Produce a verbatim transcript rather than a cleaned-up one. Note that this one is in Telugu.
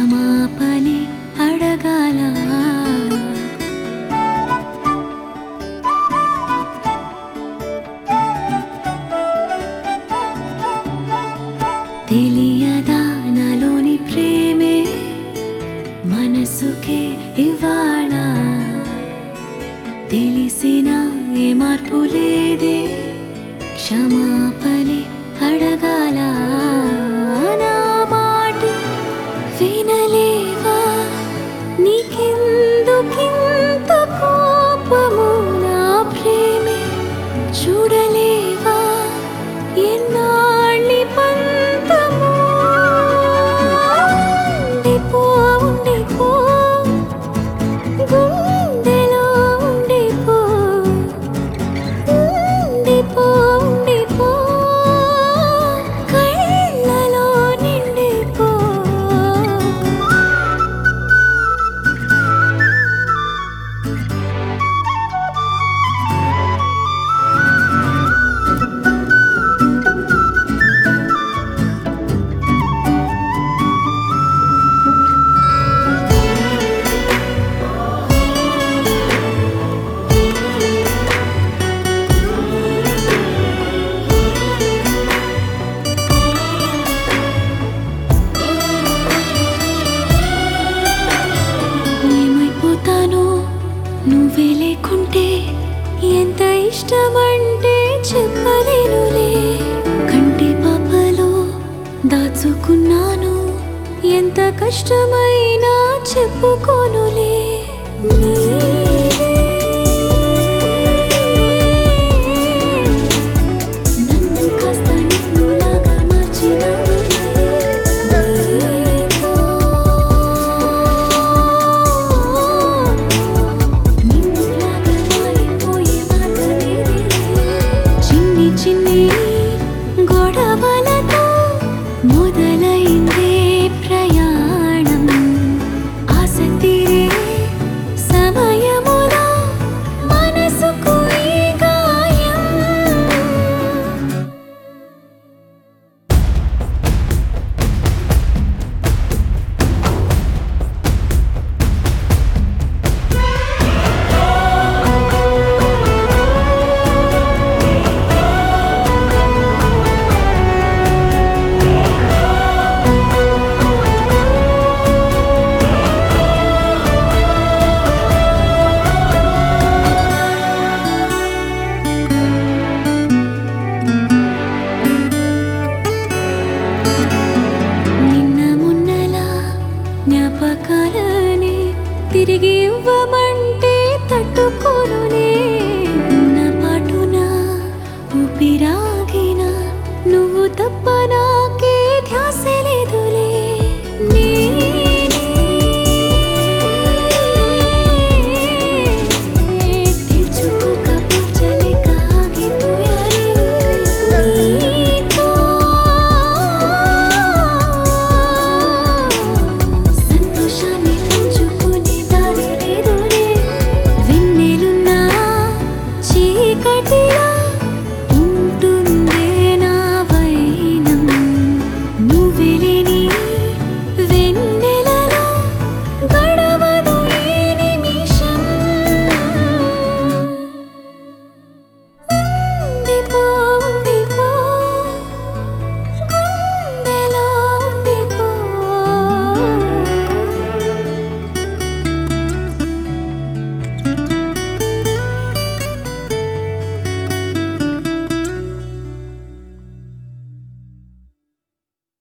క్షమాపణి అడగాల తెలియదా నాలోని ప్రేమే మనసుకే ఇవాళ తెలిసిన ఏ మార్పు లేదే క్షమాపణి అడగాల నా మాట వినలేవా నీకెందుకింత కోపము నా ప్రేమే చూడలేవా ఎన్నాళ్ళి పంతము ఉండిపో ఉండిపో గుండెలో ఉండిపో ఉండిపో ఉండిపో కళ్ళలో నిండిపో ఏమైపోతానో నువ్వే లేకుంటే ఎంత ఇష్టమంటే చెప్పలేనులే కంటి పాపలో దాచుకున్నాను ఎంత కష్టమైనా చెప్పుకోనులే నన్ను కాస్త నిన్నులాగా మార్చినావులే నిన్నులాగా మారిపోయే మార్గమే చిన్ని చిన్ని గొడవలతో మొదలైందే ప్రయాణం ఆశ తీరే సమయములో మనసుకు ఈ గాయం నిన్న మున్నలా జ్ఞాపకాలని తిరిగి ఇవ్వమంటే తట్టుకోనులే ఉన్న పాటున ఊపిరాగిన నువ్వు తప్పనా